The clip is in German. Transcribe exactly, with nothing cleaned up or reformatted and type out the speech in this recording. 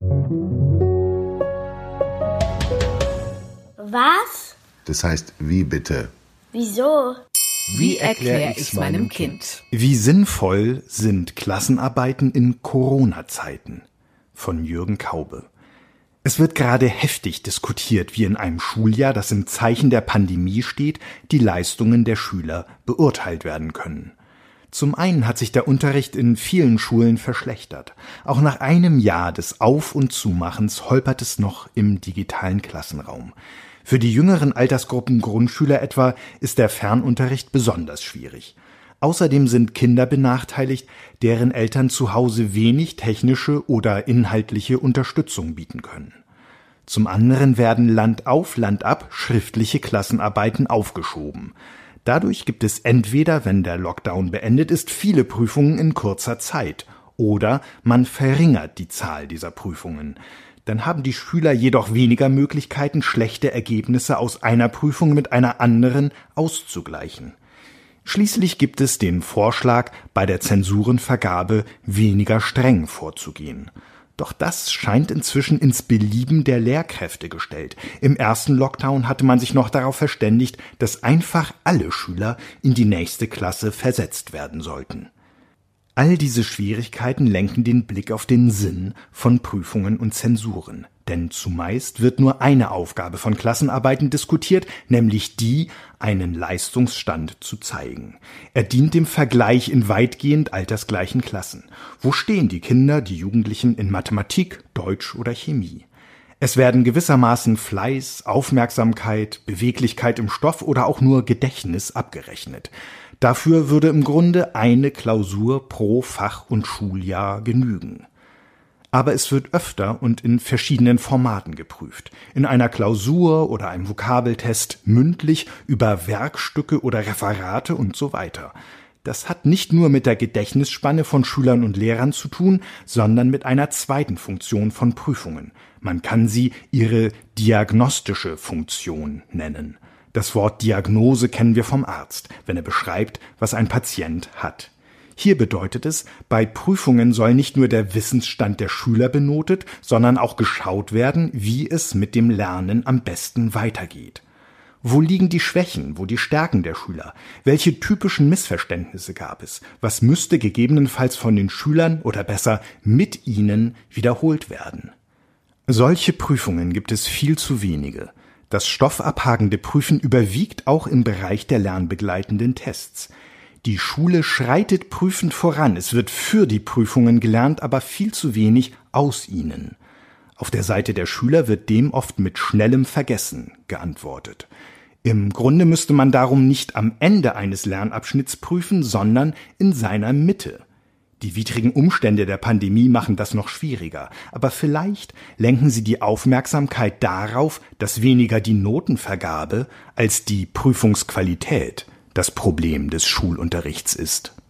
Was? Das heißt, wie bitte? Wieso? Wie erkläre ich's meinem Kind? Wie sinnvoll sind Klassenarbeiten in Corona-Zeiten? Von Jürgen Kaube. Es wird gerade heftig diskutiert, wie in einem Schuljahr, das im Zeichen der Pandemie steht, die Leistungen der Schüler beurteilt werden können. Zum einen hat sich der Unterricht in vielen Schulen verschlechtert. Auch nach einem Jahr des Auf- und Zumachens holpert es noch im digitalen Klassenraum. Für die jüngeren Altersgruppen Grundschüler etwa ist der Fernunterricht besonders schwierig. Außerdem sind Kinder benachteiligt, deren Eltern zu Hause wenig technische oder inhaltliche Unterstützung bieten können. Zum anderen werden Land auf, Land ab schriftliche Klassenarbeiten aufgeschoben. Dadurch gibt es entweder, wenn der Lockdown beendet ist, viele Prüfungen in kurzer Zeit oder man verringert die Zahl dieser Prüfungen. Dann haben die Schüler jedoch weniger Möglichkeiten, schlechte Ergebnisse aus einer Prüfung mit einer anderen auszugleichen. Schließlich gibt es den Vorschlag, bei der Zensurenvergabe weniger streng vorzugehen. Doch das scheint inzwischen ins Belieben der Lehrkräfte gestellt. Im ersten Lockdown hatte man sich noch darauf verständigt, dass einfach alle Schüler in die nächste Klasse versetzt werden sollten. All diese Schwierigkeiten lenken den Blick auf den Sinn von Prüfungen und Zensuren. Denn zumeist wird nur eine Aufgabe von Klassenarbeiten diskutiert, nämlich die, einen Leistungsstand zu zeigen. Er dient dem Vergleich in weitgehend altersgleichen Klassen. Wo stehen die Kinder, die Jugendlichen in Mathematik, Deutsch oder Chemie? Es werden gewissermaßen Fleiß, Aufmerksamkeit, Beweglichkeit im Stoff oder auch nur Gedächtnis abgerechnet. Dafür würde im Grunde eine Klausur pro Fach- und Schuljahr genügen. Aber es wird öfter und in verschiedenen Formaten geprüft. In einer Klausur oder einem Vokabeltest, mündlich, über Werkstücke oder Referate und so weiter. Das hat nicht nur mit der Gedächtnisspanne von Schülern und Lehrern zu tun, sondern mit einer zweiten Funktion von Prüfungen. Man kann sie ihre diagnostische Funktion nennen. Das Wort Diagnose kennen wir vom Arzt, wenn er beschreibt, was ein Patient hat. Hier bedeutet es, bei Prüfungen soll nicht nur der Wissensstand der Schüler benotet, sondern auch geschaut werden, wie es mit dem Lernen am besten weitergeht. Wo liegen die Schwächen, wo die Stärken der Schüler? Welche typischen Missverständnisse gab es? Was müsste gegebenenfalls von den Schülern oder besser mit ihnen wiederholt werden? Solche Prüfungen gibt es viel zu wenige. Das stoffabhagende Prüfen überwiegt auch im Bereich der lernbegleitenden Tests. Die Schule schreitet prüfend voran. Es wird für die Prüfungen gelernt, aber viel zu wenig aus ihnen. Auf der Seite der Schüler wird dem oft mit schnellem Vergessen geantwortet. Im Grunde müsste man darum nicht am Ende eines Lernabschnitts prüfen, sondern in seiner Mitte. Die widrigen Umstände der Pandemie machen das noch schwieriger, aber vielleicht lenken sie die Aufmerksamkeit darauf, dass weniger die Notenvergabe als die Prüfungsqualität das Problem des Schulunterrichts ist.